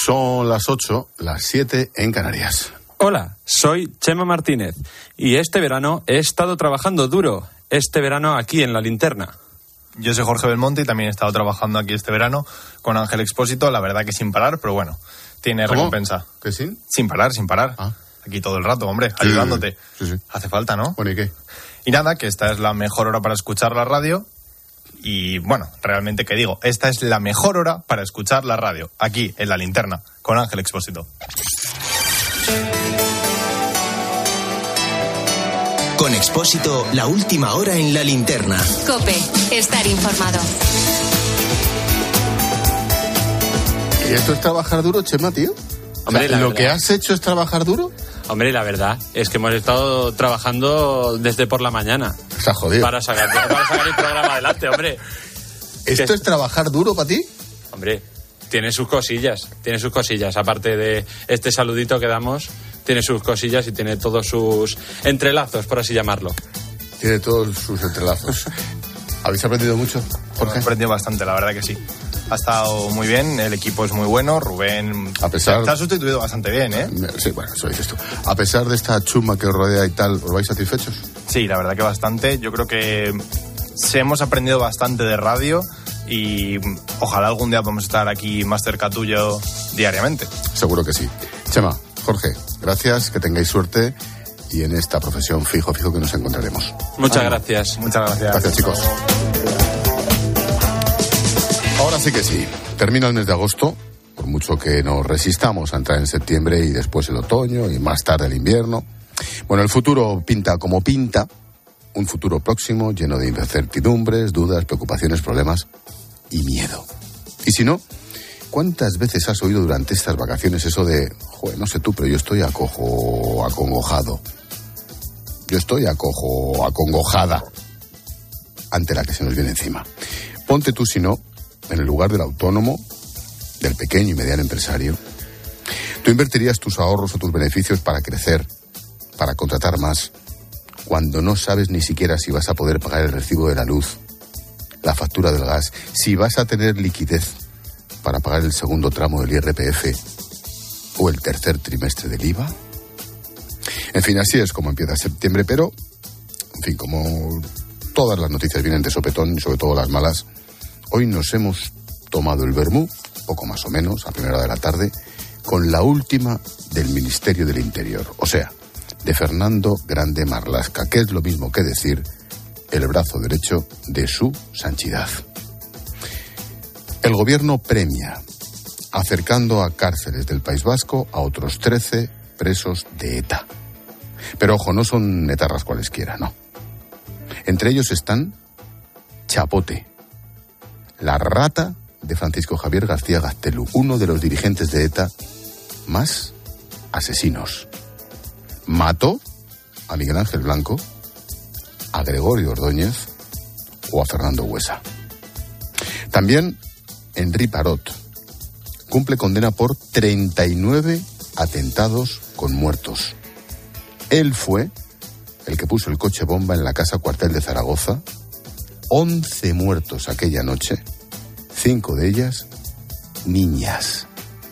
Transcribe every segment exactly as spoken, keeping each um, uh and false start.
Son las ocho, las siete en Canarias. Hola, soy Chema Martínez y este verano he estado trabajando duro. Este verano aquí en La Linterna. Yo soy Jorge Belmonte y también he estado trabajando aquí este verano con Ángel Expósito, la verdad que sin parar, pero bueno, tiene ¿Cómo? recompensa. ¿Que sin? Sin parar, sin parar. Ah. Aquí todo el rato, hombre, Sí, ayudándote. Sí, sí. Hace falta, ¿no? Bueno, ¿y qué? Y nada, que esta es la mejor hora para escuchar la radio. Y bueno, realmente que digo, esta es la mejor hora para escuchar la radio, aquí en La Linterna, con Ángel Expósito. Con Expósito, la última hora en La Linterna. COPE, estar informado. ¿Y esto es trabajar duro, Chema, tío? Hombre, O sea, la ¿lo verdad. que has hecho es trabajar duro? Hombre, la verdad es que hemos estado trabajando desde por la mañana Se ha jodido. para sacar, para sacar el programa adelante, hombre. ¿Esto que- es trabajar duro para ti? Hombre, tiene sus cosillas, tiene sus cosillas. Aparte de este saludito que damos, tiene sus cosillas y tiene todos sus entrelazos, por así llamarlo. Tiene todos sus entrelazos. ¿Habéis aprendido mucho, He Jorge? aprendido bastante, la verdad que sí. Ha estado muy bien, el equipo es muy bueno, Rubén A pesar- te ha sustituido bastante bien, ¿eh? Sí, bueno, eso dices tú. A pesar de esta chuma que os rodea y tal, ¿os vais satisfechos? Sí, la verdad que bastante. Yo creo que sí, hemos aprendido bastante de radio y ojalá algún día podamos estar aquí más cerca tuyo diariamente. Seguro que sí. Chema, Jorge, gracias, que tengáis suerte y en esta profesión fijo, fijo que nos encontraremos. Muchas Ánimo. gracias. Muchas gracias. Gracias, chicos. Ahora sí que sí. Termina el mes de agosto, por mucho que nos resistamos a entrar en septiembre y después el otoño y más tarde el invierno. Bueno, el futuro pinta como pinta, un futuro próximo lleno de incertidumbres, dudas, preocupaciones, problemas y miedo. Y si no, ¿cuántas veces has oído durante estas vacaciones eso de, joder, no sé tú, pero yo estoy acojo, acongojado? Yo estoy acojo, acongojada ante la que se nos viene encima. Ponte tú, si no, en el lugar del autónomo, del pequeño y mediano empresario. Tú invertirías tus ahorros o tus beneficios para crecer, para contratar más, cuando no sabes ni siquiera si vas a poder pagar el recibo de la luz, la factura del gas, si vas a tener liquidez para pagar el segundo tramo del I R P F o el tercer trimestre del I V A. En fin, así es como empieza septiembre, pero, en fin, como todas las noticias vienen de sopetón, y sobre todo las malas, hoy nos hemos tomado el vermú, poco más o menos, a primera hora de la tarde, con la última del Ministerio del Interior, o sea, de Fernando Grande Marlaska, que es lo mismo que decir el brazo derecho de su Sanchidad. El gobierno premia, acercando a cárceles del País Vasco a otros trece presos de ETA. Pero ojo, no son etarras cualesquiera, no. Entre ellos están Chapote, la rata de Francisco Javier García Gaztelu, uno de los dirigentes de ETA más asesinos. Mató a Miguel Ángel Blanco, a Gregorio Ordóñez o a Fernando Buesa. También Henri Parot cumple condena por treinta y nueve atentados con muertos. Él fue el que puso el coche bomba en la casa cuartel de Zaragoza. once muertos aquella noche, cinco de ellas niñas.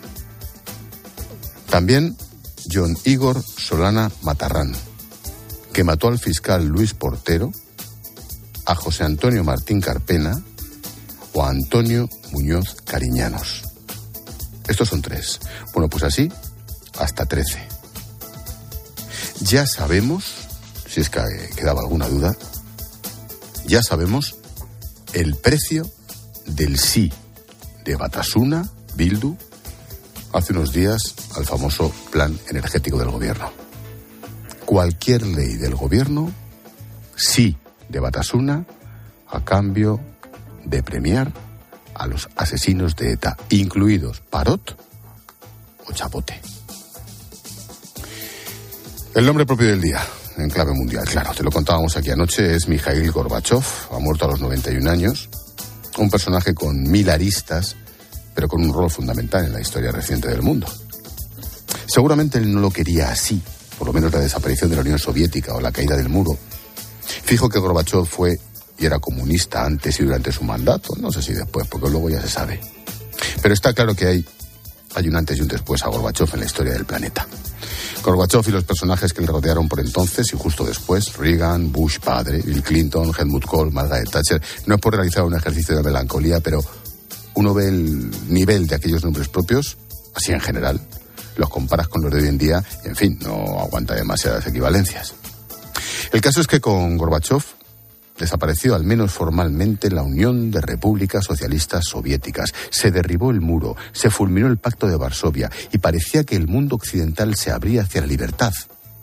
También John Igor Solana Matarrán, que mató al fiscal Luis Portero, a José Antonio Martín Carpena o a Antonio Muñoz Cariñanos. Estos son tres. Bueno, pues así, hasta trece. Ya sabemos, si es que quedaba alguna duda, ya sabemos el precio del sí de Batasuna, Bildu, hace unos días al famoso plan energético del gobierno. Cualquier ley del gobierno, sí de Batasuna, a cambio de premiar a los asesinos de ETA, incluidos Parot o Chapote. El nombre propio del día, en clave mundial, claro, te lo contábamos aquí anoche, es Mikhail Gorbachev, ha muerto a los noventa y un años, un personaje con mil aristas, pero con un rol fundamental en la historia reciente del mundo. Seguramente él no lo quería así, por lo menos la desaparición de la Unión Soviética o la caída del muro. Fijo que Gorbachev fue y era comunista antes y durante su mandato, no sé si después, porque luego ya se sabe. Pero está claro que hay hay un antes y un después a Gorbachov en la historia del planeta. Gorbachov y los personajes que le rodearon por entonces y justo después, Reagan, Bush padre, Bill Clinton, Helmut Kohl, Margaret Thatcher, no es por realizar un ejercicio de melancolía, pero uno ve el nivel de aquellos nombres propios, así en general, los comparas con los de hoy en día y, en fin, no aguanta demasiadas equivalencias. El caso es que con Gorbachov desapareció, al menos formalmente, la Unión de Repúblicas Socialistas Soviéticas. Se derribó el muro, se fulminó el Pacto de Varsovia y parecía que el mundo occidental se abría hacia la libertad.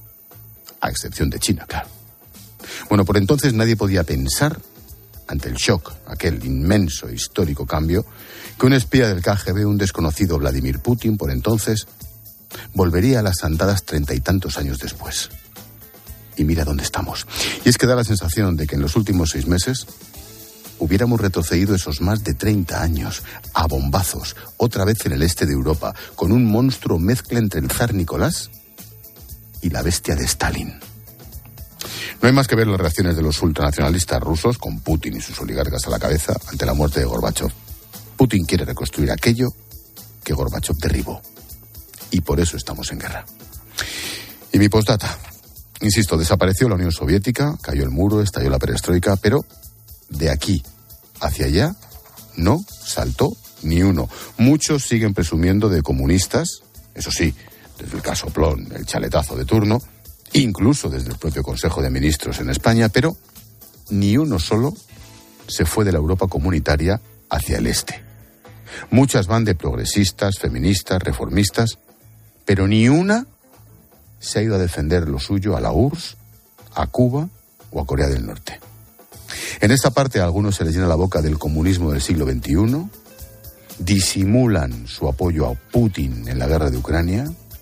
A excepción de China, claro. Bueno, por entonces nadie podía pensar, ante el shock, aquel inmenso histórico cambio, que un espía del K G B, un desconocido Vladimir Putin, por entonces, volvería a las andadas treinta y tantos años después. Y mira dónde estamos. Y es que da la sensación de que en los últimos seis meses hubiéramos retrocedido esos más de treinta años, a bombazos, otra vez en el este de Europa, con un monstruo mezcla entre el zar Nicolás y la bestia de Stalin. No hay más que ver las reacciones de los ultranacionalistas rusos, con Putin y sus oligarcas a la cabeza, ante la muerte de Gorbachov. Putin quiere reconstruir aquello que Gorbachov derribó. Y por eso estamos en guerra. Y mi postdata. Insisto, desapareció la Unión Soviética, cayó el muro, estalló la perestroika, pero de aquí hacia allá no saltó ni uno. Muchos siguen presumiendo de comunistas, eso sí, desde el casoplón, el chaletazo de turno, incluso desde el propio Consejo de Ministros en España, pero ni uno solo se fue de la Europa comunitaria hacia el este. Muchas van de progresistas, feministas, reformistas, pero ni una se ha ido a defender lo suyo a la U R S S, a Cuba o a Corea del Norte. En esta parte a algunos se les llena la boca del comunismo del siglo veintiuno, disimulan su apoyo a Putin en la guerra de Ucrania,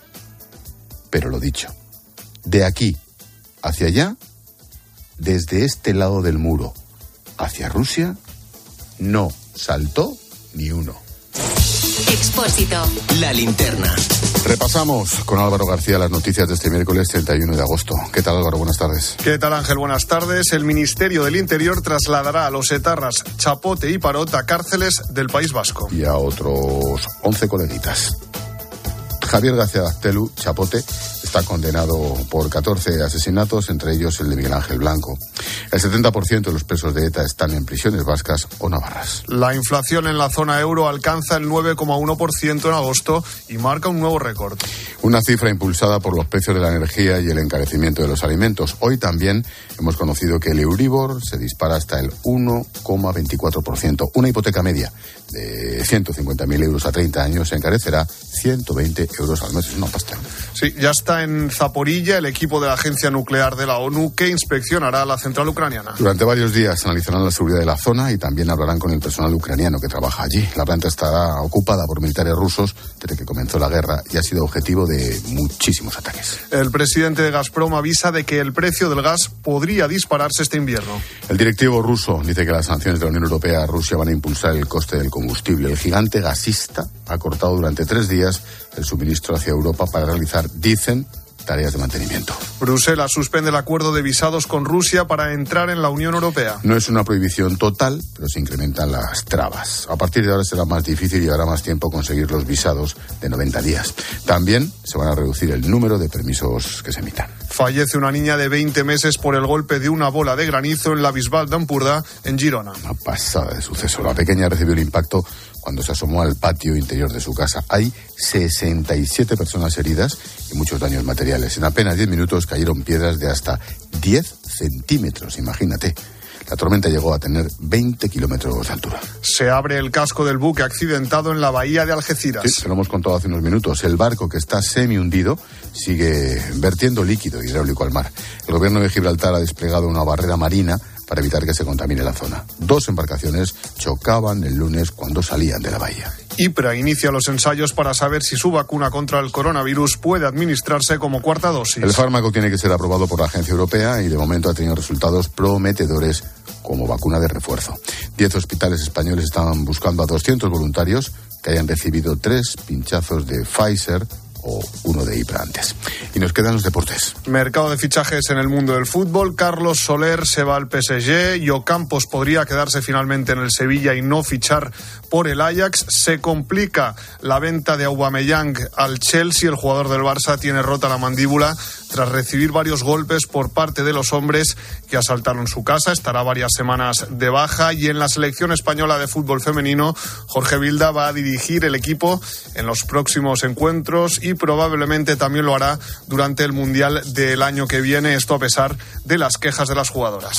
pero lo dicho, de aquí hacia allá, desde este lado del muro hacia Rusia, no saltó ni uno. Expósito. La linterna. Repasamos con Álvaro García las noticias de este miércoles treinta y uno de agosto. ¿Qué tal, Álvaro? Buenas tardes. ¿Qué tal, Ángel? Buenas tardes. El Ministerio del Interior trasladará a los etarras Chapote y Parot a cárceles del País Vasco. Y a otros once coleguitas. Javier García Gaztelu, Chapote, está condenado por catorce asesinatos, entre ellos el de Miguel Ángel Blanco. El setenta por ciento de los presos de ETA están en prisiones vascas o navarras. La inflación en la zona euro alcanza el nueve coma uno por ciento en agosto y marca un nuevo récord. Una cifra impulsada por los precios de la energía y el encarecimiento de los alimentos. Hoy también hemos conocido que el Euribor se dispara hasta el uno coma veinticuatro por ciento. Una hipoteca media de ciento cincuenta mil euros a treinta años se encarecerá ciento veinte euros al mes. Es una pasta. Sí, ya está en Zaporilla el equipo de la Agencia Nuclear de la ONU que inspeccionará la central ucraniana. Durante varios días analizarán la seguridad de la zona y también hablarán con el personal ucraniano que trabaja allí. La planta estará ocupada por militares rusos desde que comenzó la guerra y ha sido objetivo de muchísimos ataques. El presidente de Gazprom avisa de que el precio del gas podría dispararse este invierno. El directivo ruso dice que las sanciones de la Unión Europea a Rusia van a impulsar el coste del combustible. El gigante gasista ha cortado durante tres días el suministro hacia Europa para realizar, dicen, tareas de mantenimiento. Bruselas suspende el acuerdo de visados con Rusia para entrar en la Unión Europea. No es una prohibición total, pero se incrementan las trabas. A partir de ahora será más difícil y llevará más tiempo conseguir los visados de noventa días. También se van a reducir el número de permisos que se emitan. Fallece una niña de veinte meses por el golpe de una bola de granizo en la Bisbal d'Empordà, en Girona. Una pasada de suceso. La pequeña recibió el impacto cuando se asomó al patio interior de su casa. Hay sesenta y siete personas heridas y muchos daños materiales. En apenas diez minutos cayeron piedras de hasta diez centímetros, imagínate. La tormenta llegó a tener veinte kilómetros de altura. Se abre el casco del buque accidentado en la bahía de Algeciras. Sí, se lo hemos contado hace unos minutos. El barco, que está semi hundido, sigue vertiendo líquido hidráulico al mar. El gobierno de Gibraltar ha desplegado una barrera marina para evitar que se contamine la zona. Dos embarcaciones chocaban el lunes cuando salían de la bahía. IPRA inicia los ensayos para saber si su vacuna contra el coronavirus puede administrarse como cuarta dosis. El fármaco tiene que ser aprobado por la Agencia Europea y de momento ha tenido resultados prometedores como vacuna de refuerzo. Diez hospitales españoles estaban buscando a doscientos voluntarios que hayan recibido tres pinchazos de Pfizer o uno de Ibra antes. Y nos quedan los deportes. Mercado de fichajes en el mundo del fútbol. Carlos Soler se va al P S G y Ocampos podría quedarse finalmente en el Sevilla y no fichar por el Ajax. Se complica la venta de Aubameyang al Chelsea. El jugador del Barça tiene rota la mandíbula tras recibir varios golpes por parte de los hombres que asaltaron su casa. Estará varias semanas de baja. Y en la selección española de fútbol femenino, Jorge Vilda va a dirigir el equipo en los próximos encuentros y probablemente también lo hará durante el Mundial del año que viene. Esto a pesar de las quejas de las jugadoras.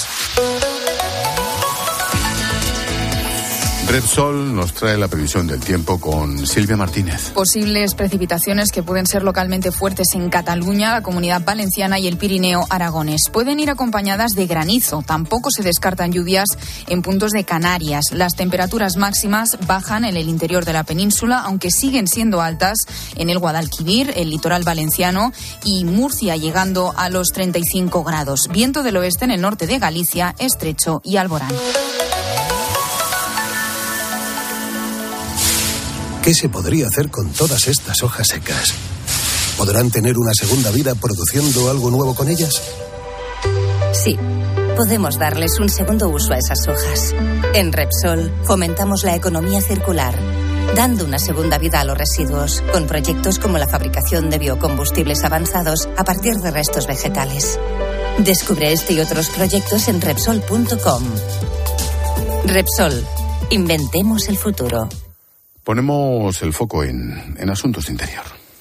Repsol nos trae la previsión del tiempo con Silvia Martínez. Posibles precipitaciones que pueden ser localmente fuertes en Cataluña, la Comunidad Valenciana y el Pirineo aragonés. Pueden ir acompañadas de granizo. Tampoco se descartan lluvias en puntos de Canarias. Las temperaturas máximas bajan en el interior de la península, aunque siguen siendo altas en el Guadalquivir, el litoral valenciano y Murcia, llegando a los treinta y cinco grados. Viento del oeste en el norte de Galicia, Estrecho y Alborán. ¿Qué se podría hacer con todas estas hojas secas? ¿Podrán tener una segunda vida produciendo algo nuevo con ellas? Sí, podemos darles un segundo uso a esas hojas. En Repsol fomentamos la economía circular, dando una segunda vida a los residuos, con proyectos como la fabricación de biocombustibles avanzados a partir de restos vegetales. Descubre este y otros proyectos en Repsol punto com. Repsol, inventemos el futuro. Ponemos el foco en, en asuntos de interior.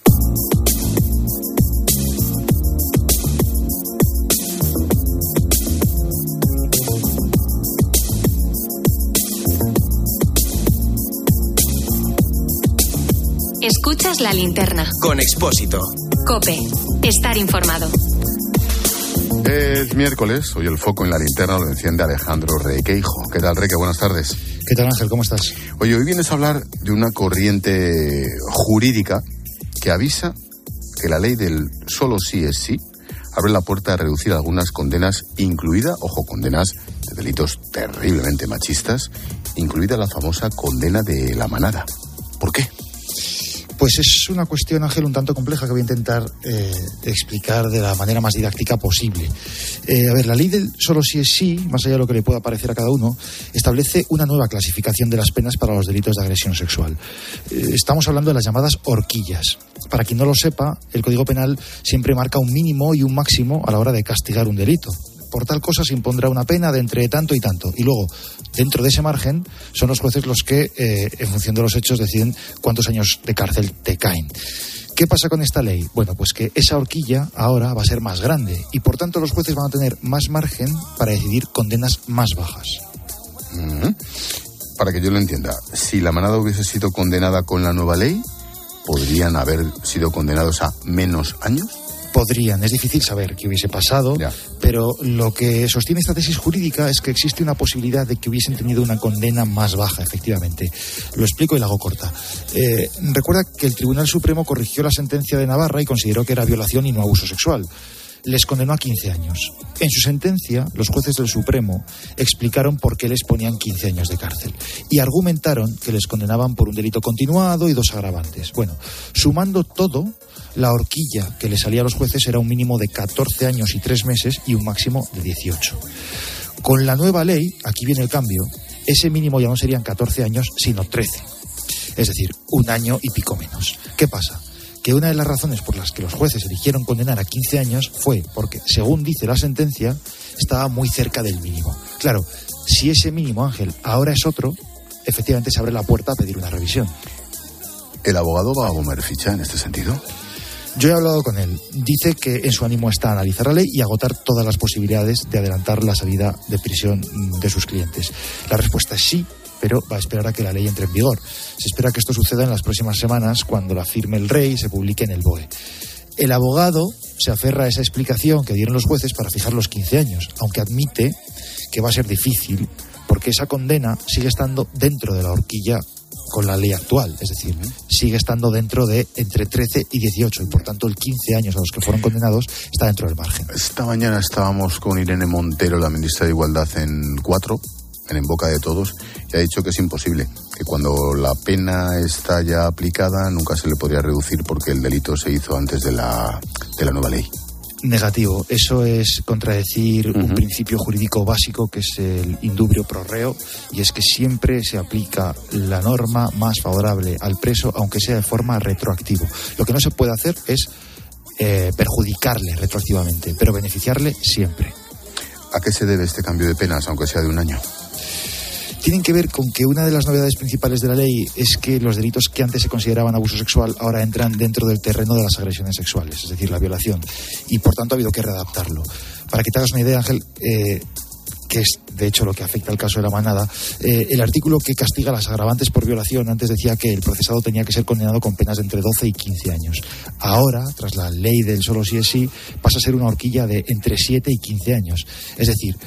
Escuchas la linterna. Con Expósito. COPE. Estar informado. Es miércoles, hoy el foco en la linterna lo enciende Alejandro Requeijo. ¿Qué tal, Reque? Buenas tardes. ¿Qué tal, Ángel? ¿Cómo estás? Oye, hoy vienes a hablar de una corriente jurídica que avisa que la ley del solo sí es sí abre la puerta a reducir algunas condenas, incluida, ojo, condenas de delitos terriblemente machistas, incluida la famosa condena de la manada. ¿Por qué? Pues es una cuestión, Ángel, un tanto compleja que voy a intentar eh, explicar de la manera más didáctica posible. Eh, a ver, la ley del solo sí es sí, más allá de lo que le pueda parecer a cada uno, establece una nueva clasificación de las penas para los delitos de agresión sexual. Eh, estamos hablando de las llamadas horquillas. Para quien no lo sepa, el Código Penal siempre marca un mínimo y un máximo a la hora de castigar un delito. Por tal cosa se impondrá una pena de entre tanto y tanto. Y luego, dentro de ese margen, son los jueces los que, eh, en función de los hechos, deciden cuántos años de cárcel te caen. ¿Qué pasa con esta ley? Bueno, pues que esa horquilla ahora va a ser más grande y, por tanto, los jueces van a tener más margen para decidir condenas más bajas. Mm-hmm. Para que yo lo entienda, si la manada hubiese sido condenada con la nueva ley, ¿podrían haber sido condenados a menos años? Podrían, es difícil saber qué hubiese pasado, ya. Pero lo que sostiene esta tesis jurídica es que existe una posibilidad de que hubiesen tenido una condena más baja, efectivamente. Lo explico y la hago corta. Eh, recuerda que el Tribunal Supremo corrigió la sentencia de Navarra y consideró que era violación y no abuso sexual. Les condenó a quince años. En su sentencia, los jueces del Supremo explicaron por qué les ponían quince años de cárcel y argumentaron que les condenaban por un delito continuado y dos agravantes. Bueno, sumando todo, la horquilla que le salía a los jueces era un mínimo de catorce años y tres meses y un máximo de dieciocho. Con la nueva ley, aquí viene el cambio, ese mínimo ya no serían catorce años, sino trece. Es decir, un año y pico menos. ¿Qué pasa? Que una de las razones por las que los jueces eligieron condenar a quince años fue porque, según dice la sentencia, estaba muy cerca del mínimo. Claro, si ese mínimo, Ángel, ahora es otro, efectivamente se abre la puerta a pedir una revisión. ¿El abogado va a mover ficha en este sentido? Yo he hablado con él. Dice que en su ánimo está analizar la ley y agotar todas las posibilidades de adelantar la salida de prisión de sus clientes. La respuesta es sí, pero va a esperar a que la ley entre en vigor. Se espera que esto suceda en las próximas semanas, cuando la firme el rey y se publique en el B O E. El abogado se aferra a esa explicación que dieron los jueces para fijar los quince años, aunque admite que va a ser difícil, porque esa condena sigue estando dentro de la horquilla con la ley actual, es decir, sigue estando dentro de entre trece y dieciocho, y por tanto el quince años a los que fueron condenados está dentro del margen. Esta mañana estábamos con Irene Montero, la ministra de Igualdad, en Cuatro, en boca de todos y ha dicho que es imposible, que cuando la pena está ya aplicada nunca se le podría reducir porque el delito se hizo antes de la, de la nueva ley. Negativo. Eso es contradecir uh-huh. un principio jurídico básico que es el indubio pro reo, y es que siempre se aplica la norma más favorable al preso, aunque sea de forma retroactiva. Lo que no se puede hacer es eh, perjudicarle retroactivamente, pero beneficiarle siempre. ¿A qué se debe este cambio de penas, aunque sea de un año? Tienen que ver con que una de las novedades principales de la ley es que los delitos que antes se consideraban abuso sexual ahora entran dentro del terreno de las agresiones sexuales, es decir, la violación, y por tanto ha habido que readaptarlo. Para que te hagas una idea, Ángel, eh, que es de hecho lo que afecta al caso de la manada, eh, el artículo que castiga las agravantes por violación antes decía que el procesado tenía que ser condenado con penas de entre doce y quince años. Ahora, tras la ley del solo sí es sí, pasa a ser una horquilla de entre siete y quince años. Es decir,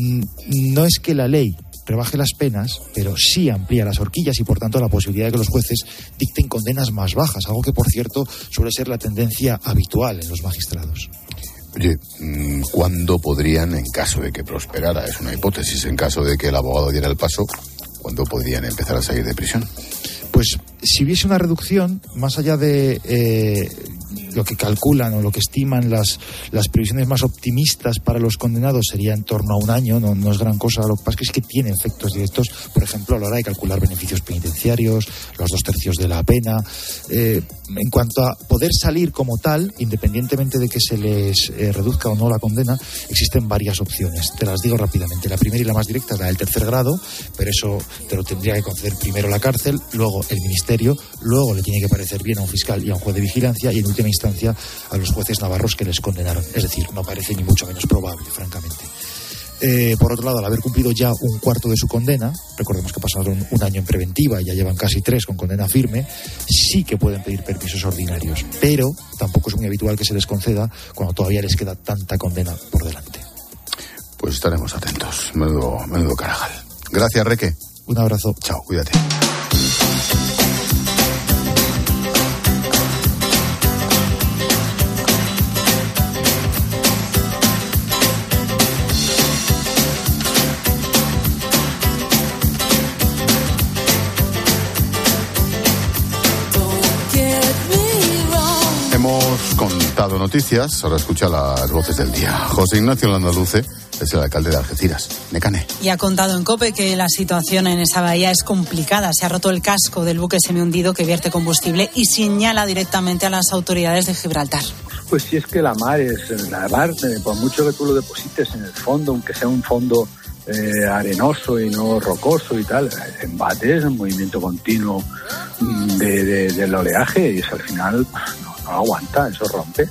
no es que la ley rebaje las penas, pero sí amplía las horquillas y por tanto la posibilidad de que los jueces dicten condenas más bajas, algo que por cierto suele ser la tendencia habitual en los magistrados. Oye, ¿cuándo podrían, en caso de que prosperara, es una hipótesis, en caso de que el abogado diera el paso, cuándo podrían empezar a salir de prisión? Pues si hubiese una reducción, más allá de eh, lo que calculan o lo que estiman las, las previsiones más optimistas para los condenados, sería en torno a un año, no, no es gran cosa. Lo que pasa es que tiene efectos directos, por ejemplo, a la hora de calcular beneficios penitenciarios, los dos tercios de la pena. Eh, en cuanto a poder salir como tal, independientemente de que se les eh, reduzca o no la condena, existen varias opciones. Te las digo rápidamente. La primera y la más directa es la del tercer grado, pero eso te lo tendría que conceder primero la cárcel, luego el ministerio, luego le tiene que parecer bien a un fiscal y a un juez de vigilancia y en última instancia a los jueces navarros que les condenaron. Es decir, no parece ni mucho menos probable, francamente. Eh, por otro lado, al haber cumplido ya un cuarto de su condena, recordemos que pasaron un año en preventiva y ya llevan casi tres con condena firme, sí que pueden pedir permisos ordinarios, pero tampoco es muy habitual que se les conceda cuando todavía les queda tanta condena por delante. Pues estaremos atentos. Menudo, menudo carajal. Gracias, Reque. Un abrazo. Chao, cuídate. Hemos contado noticias, ahora escucha las voces del día. José Ignacio Landaluce es el alcalde de Algeciras, Necane. Y ha contado en COPE que la situación en esa bahía es complicada. Se ha roto el casco del buque semihundido que vierte combustible y señala directamente a las autoridades de Gibraltar. Pues si es que la mar es la mar, por mucho que tú lo deposites en el fondo, aunque sea un fondo eh, arenoso y no rocoso y tal, el embate es un movimiento continuo de, de, del oleaje y eso al final no, no aguanta, eso rompe.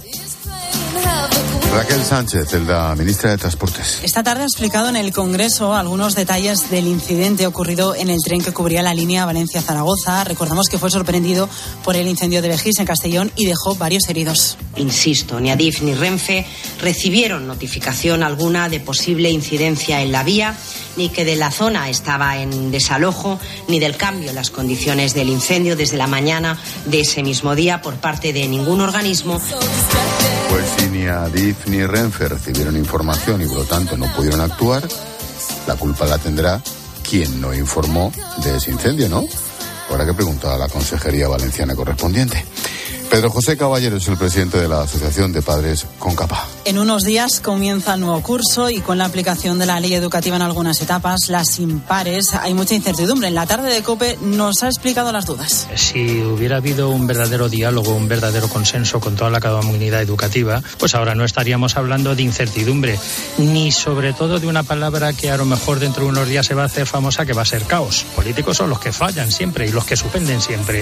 Raquel Sánchez, la ministra de Transportes. Esta tarde ha explicado en el Congreso algunos detalles del incidente ocurrido en el tren que cubría la línea Valencia-Zaragoza. Recordamos que fue sorprendido por el incendio de Begís en Castellón y dejó varios heridos. Insisto, ni Adif ni Renfe recibieron notificación alguna de posible incidencia en la vía, ni que de la zona estaba en desalojo, ni del cambio en las condiciones del incendio desde la mañana de ese mismo día por parte de ningún organismo. Pues si ni Adif ni Renfe recibieron información y por lo tanto no pudieron actuar, la culpa la tendrá quien no informó de ese incendio, ¿no? Habrá que preguntar a la Consejería Valenciana correspondiente. Pedro José Caballero es el presidente de la Asociación de Padres Concapa. En unos días comienza el nuevo curso y con la aplicación de la ley educativa en algunas etapas, las impares, hay mucha incertidumbre. En la tarde de COPE nos ha explicado las dudas. Si hubiera habido un verdadero diálogo, un verdadero consenso con toda la comunidad educativa, pues ahora no estaríamos hablando de incertidumbre, ni sobre todo de una palabra que a lo mejor dentro de unos días se va a hacer famosa, que va a ser caos. Políticos son los que fallan siempre y los que suspenden siempre.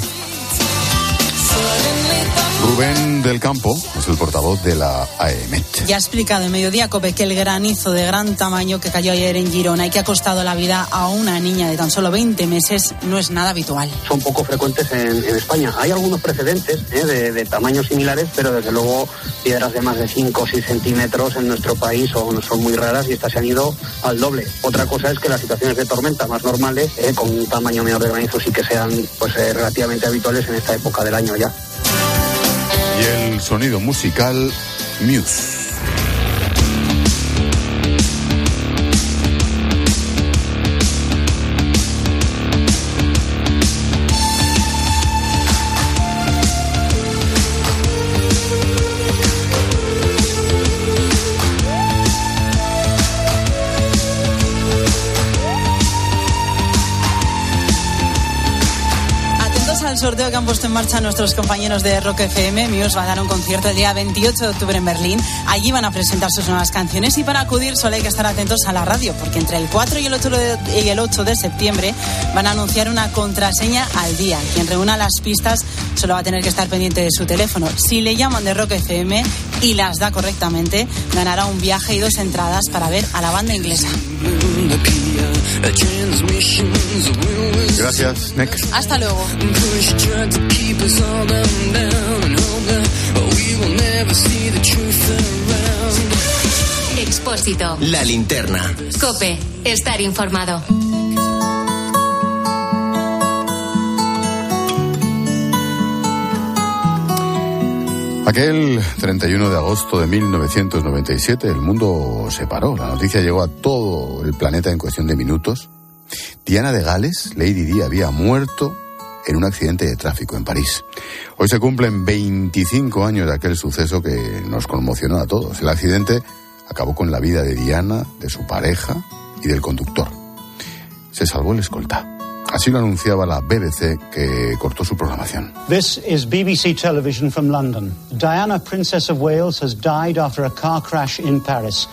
Rubén del Campo es el portavoz de la AEMET. Ya ha explicado en Mediodía COPE que el granizo de gran tamaño que cayó ayer en Girona y que ha costado la vida a una niña de tan solo veinte meses no es nada habitual. Son poco frecuentes en, en España. Hay algunos precedentes ¿eh? de, de tamaños similares, pero desde luego piedras de más de cinco o seis centímetros en nuestro país son, son muy raras y estas se han ido al doble. Otra cosa es que las situaciones de tormenta más normales, ¿eh? con un tamaño menor de granizo, sí que sean pues, eh, relativamente habituales en esta época del año ya. Y el sonido musical Muse. sorteo que han puesto en marcha nuestros compañeros de Rock F M. Muse va a dar un concierto el día veintiocho de octubre en Berlín. Allí van a presentar sus nuevas canciones y para acudir solo hay que estar atentos a la radio, porque entre el cuatro y el ocho de, y el ocho de septiembre van a anunciar una contraseña al día. Quien reúna las pistas solo va a tener que estar pendiente de su teléfono. Si le llaman de Rock F M y las da correctamente, ganará un viaje y dos entradas para ver a la banda inglesa. Gracias, Next. Hasta luego. Expósito. La linterna. COPE. Estar informado. Aquel treinta y uno de agosto de mil novecientos noventa y siete el mundo se paró. La noticia llegó a todo el planeta en cuestión de minutos. Diana de Gales, Lady Di, había muerto en un accidente de tráfico en París. Hoy se cumplen veinticinco años de aquel suceso que nos conmocionó a todos. El accidente acabó con la vida de Diana, de su pareja y del conductor. Se salvó el escolta. Así lo anunciaba la B B C, que cortó su programación. This is B B C Television from London. Diana, Princess of Wales, has died after a car crash in Paris.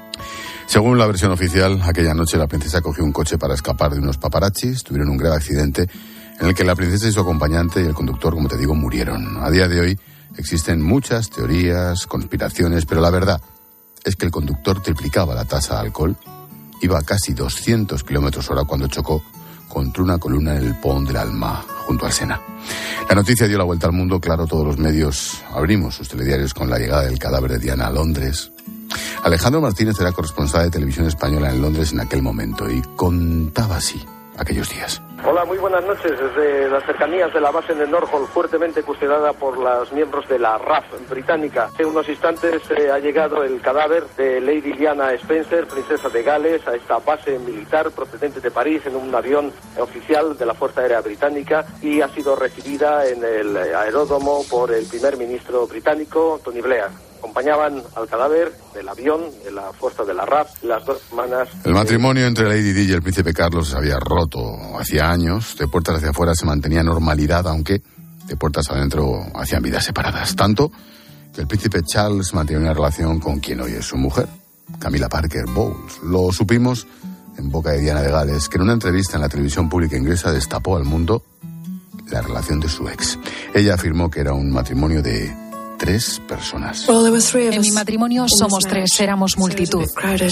Según la versión oficial, aquella noche la princesa cogió un coche para escapar de unos paparazzis, tuvieron un grave accidente en el que la princesa y su acompañante y el conductor, como te digo, murieron. A día de hoy existen muchas teorías, conspiraciones, pero la verdad es que el conductor triplicaba la tasa de alcohol, iba a casi doscientos kilómetros hora cuando chocó contra una columna en el Pont de l'Alma, junto al Sena. La noticia dio la vuelta al mundo, claro, todos los medios abrimos sus telediarios con la llegada del cadáver de Diana a Londres. Alejandro Martínez era corresponsal de Televisión Española en Londres en aquel momento y contaba así aquellos días. Hola, muy buenas noches. Desde las cercanías de la base de Norfolk, fuertemente custodiada por los miembros de la R A F británica. En unos instantes eh, ha llegado el cadáver de Lady Diana Spencer, princesa de Gales, a esta base militar procedente de París en un avión oficial de la Fuerza Aérea Británica y ha sido recibida en el aeródromo por el primer ministro británico, Tony Blair. Acompañaban al cadáver del avión de la fuerza de la R A F las dos hermanas. El matrimonio entre Lady Di y el príncipe Carlos se había roto hacía años. De puertas hacia afuera se mantenía normalidad, aunque de puertas adentro hacían vidas separadas. Tanto que el príncipe Charles mantenía una relación con quien hoy es su mujer, Camilla Parker Bowles. Lo supimos en boca de Diana de Gales, que en una entrevista en la televisión pública inglesa destapó al mundo la relación de su ex. Ella afirmó que era un matrimonio de tres personas. En mi matrimonio somos tres, éramos multitud.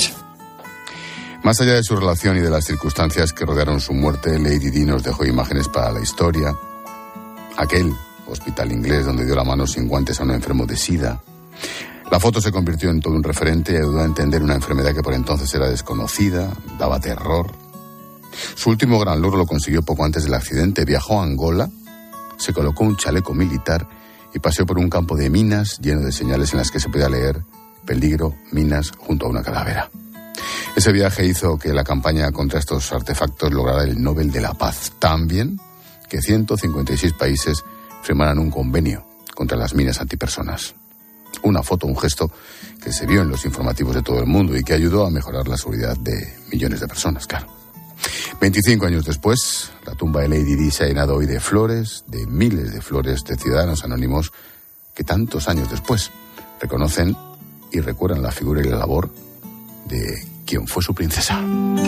Más allá de su relación y de las circunstancias que rodearon su muerte, Lady Di nos dejó imágenes para la historia. Aquel hospital inglés donde dio la mano sin guantes a un enfermo de SIDA. La foto se convirtió en todo un referente y ayudó a entender una enfermedad que por entonces era desconocida, daba terror. Su último gran logro lo consiguió poco antes del accidente. Viajó a Angola, se colocó un chaleco militar y paseó por un campo de minas lleno de señales en las que se podía leer peligro, minas, junto a una calavera. Ese viaje hizo que la campaña contra estos artefactos lograra el Nobel de la Paz. También que ciento cincuenta y seis países firmaran un convenio contra las minas antipersonas. Una foto, un gesto que se vio en los informativos de todo el mundo y que ayudó a mejorar la seguridad de millones de personas, claro. veinticinco años después, la tumba de Lady Di se ha llenado hoy de flores, de miles de flores de ciudadanos anónimos que tantos años después reconocen y recuerdan la figura y la labor de quien fue su princesa.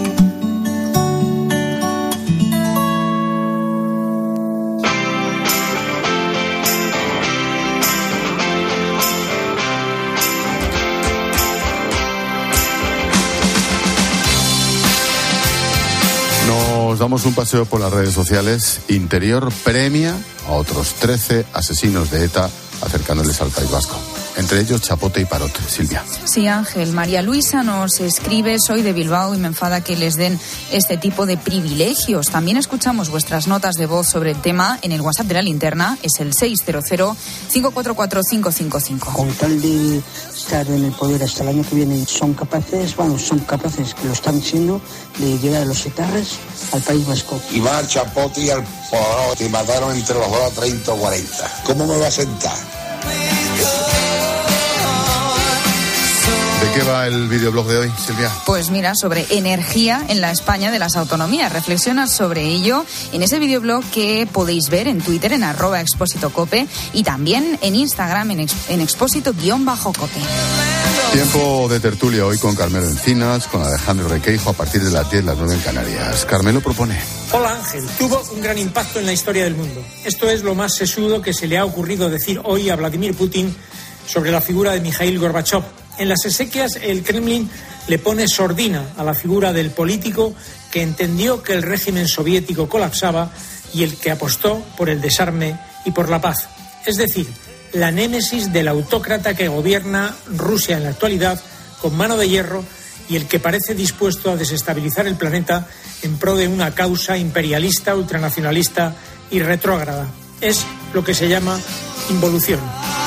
Nos damos un paseo por las redes sociales. Interior premia a otros trece asesinos de ETA acercándoles al País Vasco. Entre ellos Chapote y Parot. Silvia. Sí, Ángel. María Luisa nos escribe: soy de Bilbao y me enfada que les den este tipo de privilegios. También escuchamos vuestras notas de voz sobre el tema en el WhatsApp de la linterna. Es el seis cero cero, cinco cuatro cuatro, cinco cinco cinco. Con tal de estar en el poder hasta el año que viene, son capaces, bueno, son capaces, que lo están siendo, de llevar a los etarras al País Vasco. Y va al Chapote y al Parot, que mataron entre los dos a treinta o cuarenta. ¿Cómo me va a sentar? ¿De qué va el videoblog de hoy, Silvia? Pues mira, sobre energía en la España de las autonomías. Reflexionas sobre ello en ese videoblog que podéis ver en Twitter en arroba expósito cope y también en Instagram en, ex, en expósito-cope. Tiempo de tertulia hoy con Carmelo Encinas, con Alejandro Requeijo a partir de las diez, las nueve en Canarias. Carmelo propone. Hola Ángel, tuvo un gran impacto en la historia del mundo. Esto es lo más sesudo que se le ha ocurrido decir hoy a Vladimir Putin sobre la figura de Mikhail Gorbachev. En las exequias, el Kremlin le pone sordina a la figura del político que entendió que el régimen soviético colapsaba y el que apostó por el desarme y por la paz. Es decir, la némesis del autócrata que gobierna Rusia en la actualidad con mano de hierro y el que parece dispuesto a desestabilizar el planeta en pro de una causa imperialista, ultranacionalista y retrógrada. Es lo que se llama involución.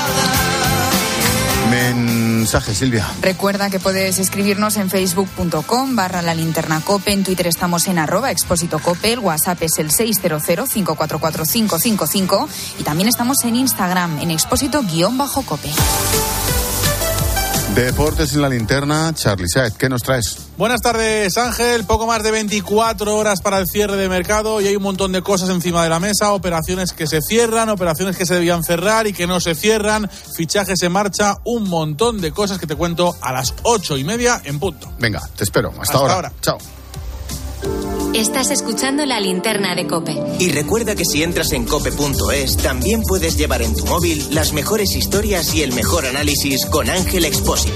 Mensaje, Silvia. Recuerda que puedes escribirnos en facebook punto com barra la linterna cope, en Twitter estamos en arroba expósito cope, el WhatsApp es el seis cero cero, cinco cuatro cuatro, cinco cinco cinco y también estamos en Instagram en expósito-cope. Deportes en la linterna, Charlie Saez, ¿qué nos traes? Buenas tardes, Ángel. Poco más de veinticuatro horas para el cierre de mercado y hay un montón de cosas encima de la mesa. Operaciones que se cierran, operaciones que se debían cerrar y que no se cierran. Fichajes en marcha, un montón de cosas que te cuento a las ocho y media en punto. Venga, te espero. Hasta, Hasta ahora. ahora. Chao. Estás escuchando La Linterna de COPE. Y recuerda que si entras en cope punto es, también puedes llevar en tu móvil las mejores historias y el mejor análisis con Ángel Expósito.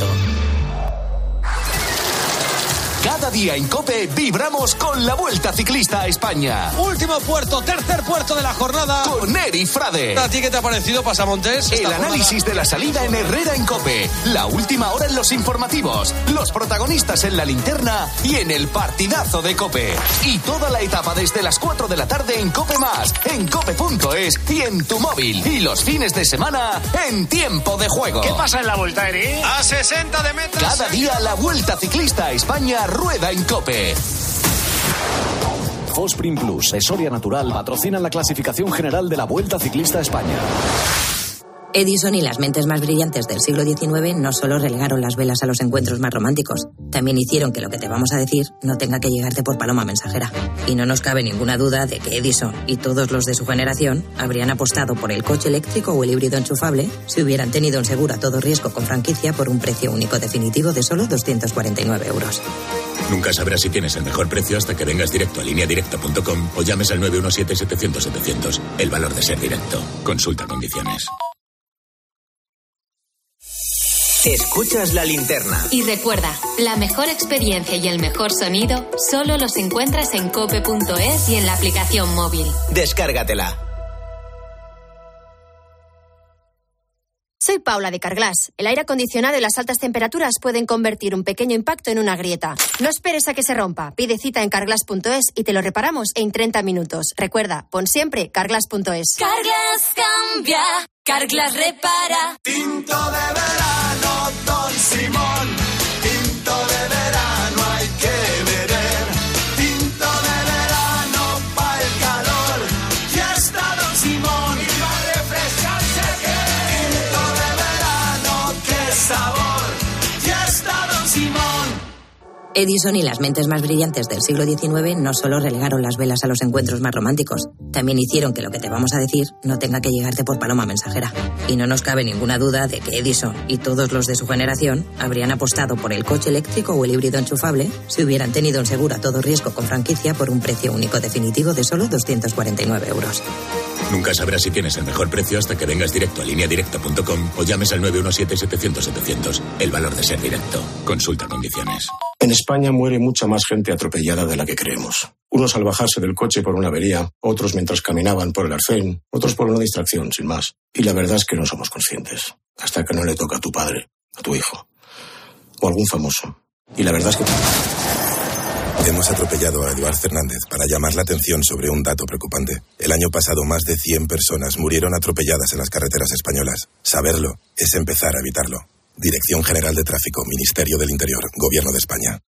Cada día en COPE vibramos con la Vuelta Ciclista a España. Último puerto, tercer puerto de la jornada. Con Eri Frade. ¿A ti qué te ha parecido, Pasamontes? El análisis jornada? de la salida en Herrera en COPE. La última hora en los informativos. Los protagonistas en la linterna y en el partidazo de COPE. Y toda la etapa desde las cuatro de la tarde en COPE más, en cope punto es y en tu móvil. Y los fines de semana en Tiempo de Juego. ¿Qué pasa en la Vuelta, Eri? A sesenta de metros. Cada día la Vuelta Ciclista a España rueda en COPE. Fosprin Plus y Soria Natural patrocinan la clasificación general de la Vuelta Ciclista a España. Edison y las mentes más brillantes del siglo diecinueve no solo relegaron las velas a los encuentros más románticos, también hicieron que lo que te vamos a decir no tenga que llegarte por paloma mensajera. Y no nos cabe ninguna duda de que Edison y todos los de su generación habrían apostado por el coche eléctrico o el híbrido enchufable si hubieran tenido un seguro a todo riesgo con franquicia por un precio único definitivo de solo doscientos cuarenta y nueve euros. Nunca sabrás si tienes el mejor precio hasta que vengas directo a línea directa punto com o llames al nueve uno siete, setecientos, setecientos. El valor de ser directo. Consulta condiciones. Escuchas La Linterna. Y recuerda, la mejor experiencia y el mejor sonido solo los encuentras en cope punto es y en la aplicación móvil. Descárgatela. Soy Paula de Carglass. El aire acondicionado y las altas temperaturas pueden convertir un pequeño impacto en una grieta. No esperes a que se rompa. Pide cita en carglass punto es y te lo reparamos en treinta minutos. Recuerda, pon siempre carglass punto es. Carglass cambia, Carglass repara. Tinto de verano, Don Simón. Tinto de verano hay que beber. Tinto de verano para el calor. Ya está Don Simón. Y va a refrescarse que. Tinto de verano, qué sabor. Ya está Don Simón. Edison y las mentes más brillantes del siglo diecinueve no solo relegaron las velas a los encuentros más románticos, también hicieron que lo que te vamos a decir no tenga que llegarte por paloma mensajera. Y no nos cabe ninguna duda de que Edison y todos los de su generación habrían apostado por el coche eléctrico o el híbrido enchufable si hubieran tenido un seguro a todo riesgo con franquicia por un precio único definitivo de solo doscientos cuarenta y nueve euros. Nunca sabrás si tienes el mejor precio hasta que vengas directo a línea directa punto com o llames al nueve uno siete, setecientos, setecientos. El valor de ser directo. Consulta condiciones. En España muere mucha más gente atropellada de la que creemos. Unos al bajarse del coche por una avería, otros mientras caminaban por el arcén, otros por una distracción, sin más. Y la verdad es que no somos conscientes. Hasta que no le toca a tu padre, a tu hijo, o algún famoso. Y la verdad es que... Hemos atropellado a Eduard Fernández para llamar la atención sobre un dato preocupante. El año pasado más de cien personas murieron atropelladas en las carreteras españolas. Saberlo es empezar a evitarlo. Dirección General de Tráfico, Ministerio del Interior, Gobierno de España.